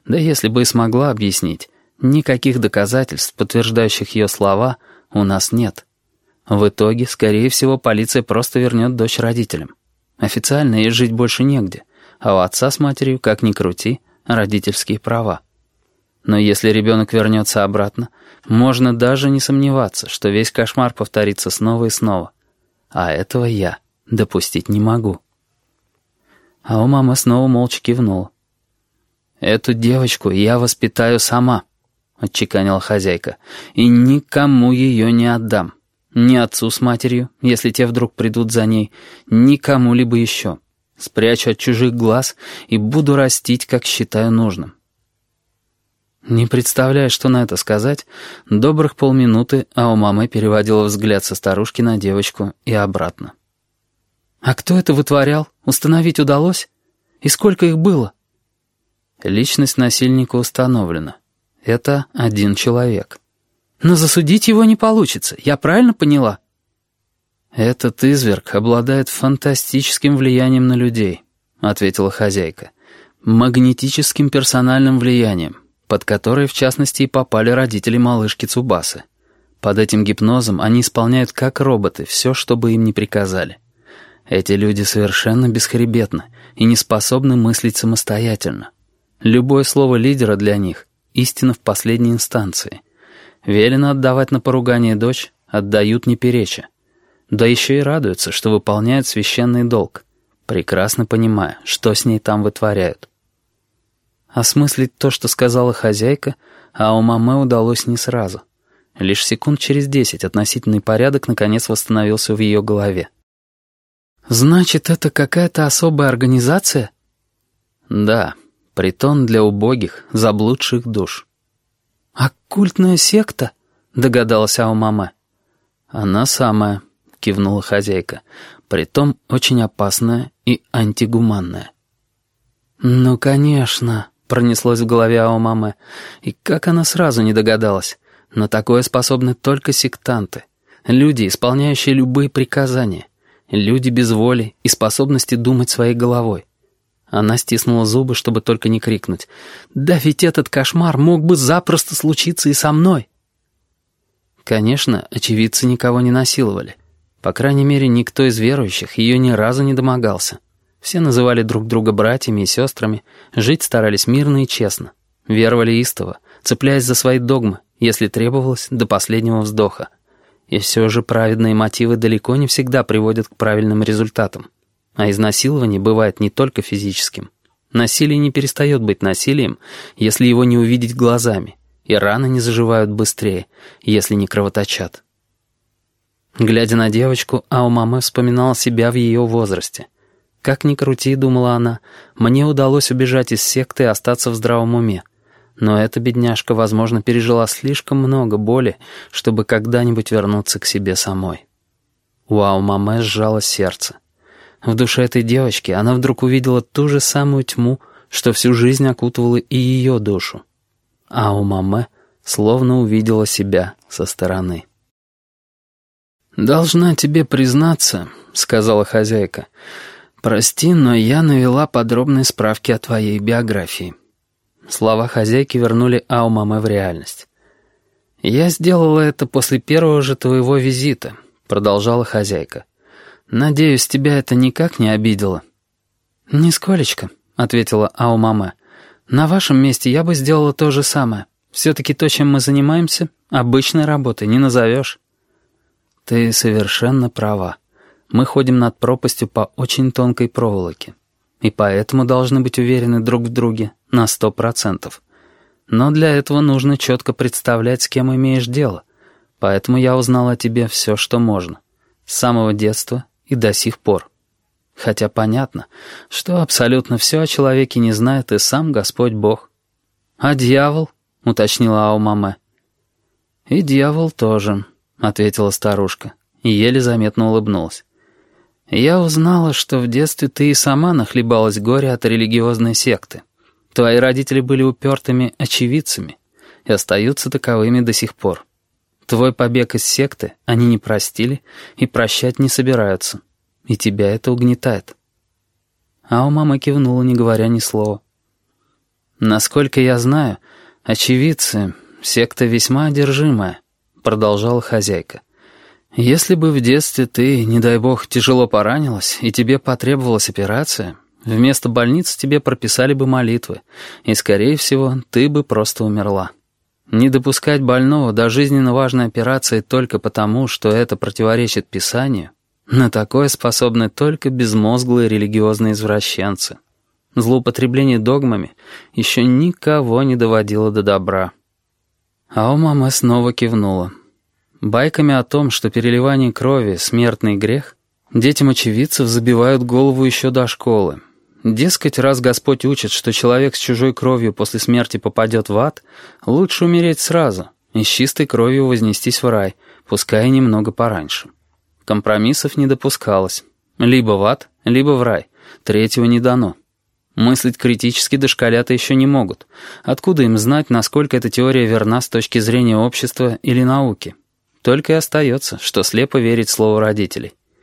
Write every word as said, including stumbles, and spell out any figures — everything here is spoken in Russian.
Да если бы и смогла объяснить, никаких доказательств, подтверждающих ее слова, у нас нет. В итоге, скорее всего, полиция просто вернет дочь родителям. Официально ей жить больше негде, а у отца с матерью, как ни крути, родительские права. Но если ребенок вернется обратно, можно даже не сомневаться, что весь кошмар повторится снова и снова. А этого я допустить не могу. А у мамы снова молча кивнула. «Эту девочку я воспитаю сама», — отчеканила хозяйка, «и никому ее не отдам. Ни отцу с матерью, если те вдруг придут за ней, ни кому-либо еще. Спрячу от чужих глаз и буду растить, как считаю нужным». Не представляя, что на это сказать, добрых полминуты Аомаме переводила взгляд со старушки на девочку и обратно. «А кто это вытворял? Установить удалось? И сколько их было?» Личность насильника установлена. Это один человек. «Но засудить его не получится, я правильно поняла?» «Этот изверг обладает фантастическим влиянием на людей», — ответила хозяйка. «Магнетическим персональным влиянием, под которое, в частности, и попали родители малышки Цубасы. Под этим гипнозом они исполняют как роботы все, что бы им ни приказали. Эти люди совершенно бесхребетны и не способны мыслить самостоятельно. Любое слово лидера для них — истина в последней инстанции. Велено отдавать на поругание дочь, отдают не переча. Да еще и радуются, что выполняют священный долг, прекрасно понимая, что с ней там вытворяют». Осмыслить то, что сказала хозяйка, Аомаме удалось не сразу. Лишь секунд через десять относительный порядок наконец восстановился в ее голове. «Значит, это какая-то особая организация?» «Да, притон для убогих, заблудших душ». «Оккультная секта?» — догадалась Аомаме. «Она самая», — кивнула хозяйка, «притом очень опасная и антигуманная». «Ну, конечно», — пронеслось в голове Аомаме. И как она сразу не догадалась? На такое способны только сектанты. Люди, исполняющие любые приказания. Люди без воли и способности думать своей головой. Она стиснула зубы, чтобы только не крикнуть. «Да ведь этот кошмар мог бы запросто случиться и со мной!» Конечно, очевидцы никого не насиловали. По крайней мере, никто из верующих ее ни разу не домогался. Все называли друг друга братьями и сестрами, жить старались мирно и честно. Веровали истово, цепляясь за свои догмы, если требовалось, до последнего вздоха. И все же праведные мотивы далеко не всегда приводят к правильным результатам. А изнасилование бывает не только физическим. Насилие не перестает быть насилием, если его не увидеть глазами, и раны не заживают быстрее, если не кровоточат. Глядя на девочку, Аомаме вспоминала себя в ее возрасте. Как ни крути, думала она, мне удалось убежать из секты и остаться в здравом уме. Но эта бедняжка, возможно, пережила слишком много боли, чтобы когда-нибудь вернуться к себе самой. У Аомаме сжало сердце. В душе этой девочки она вдруг увидела ту же самую тьму, что всю жизнь окутывала и ее душу. Аомаме словно увидела себя со стороны. «Должна тебе признаться», — сказала хозяйка, — «прости, но я навела подробные справки о твоей биографии». Слова хозяйки вернули Аомаме в реальность. «Я сделала это после первого же твоего визита», — продолжала хозяйка. «Надеюсь, тебя это никак не обидело?» «Нисколечко», — ответила Аомаме. «На вашем месте я бы сделала то же самое. Все-таки то, чем мы занимаемся, обычной работой не назовешь». «Ты совершенно права. Мы ходим над пропастью по очень тонкой проволоке. И поэтому должны быть уверены друг в друге на сто процентов. Но для этого нужно четко представлять, с кем имеешь дело. Поэтому я узнал о тебе все, что можно. С самого детства и до сих пор. Хотя понятно, что абсолютно все о человеке не знает и сам Господь Бог». «А дьявол?» — уточнила Аомаме. «И дьявол тоже», — ответила старушка, и еле заметно улыбнулась. «Я узнала, что в детстве ты и сама нахлебалась горя от религиозной секты. Твои родители были упертыми очевидцами и остаются таковыми до сих пор. Твой побег из секты они не простили и прощать не собираются, и тебя это угнетает». Аомаме кивнула, не говоря ни слова. Насколько я знаю, очевидцы — секта весьма одержимая, продолжала хозяйка. Если бы в детстве ты, не дай бог, тяжело поранилась, и тебе потребовалась операция, вместо больницы тебе прописали бы молитвы, и, скорее всего, ты бы просто умерла. Не допускать больного до жизненно важной операции только потому, что это противоречит Писанию, на такое способны только безмозглые религиозные извращенцы. Злоупотребление догмами еще никого не доводило до добра. Ао-мама снова кивнула. Байками о том, что переливание крови — смертный грех, детям очевидцев забивают голову еще до школы. Дескать, раз Господь учит, что человек с чужой кровью после смерти попадет в ад, лучше умереть сразу и с чистой кровью вознестись в рай, пускай и немного пораньше. Компромиссов не допускалось. Либо в ад, либо в рай. Третьего не дано. Мыслить критически дошколята еще не могут. Откуда им знать, насколько эта теория верна с точки зрения общества или науки? Только и остается, что слепо верить слову родителей.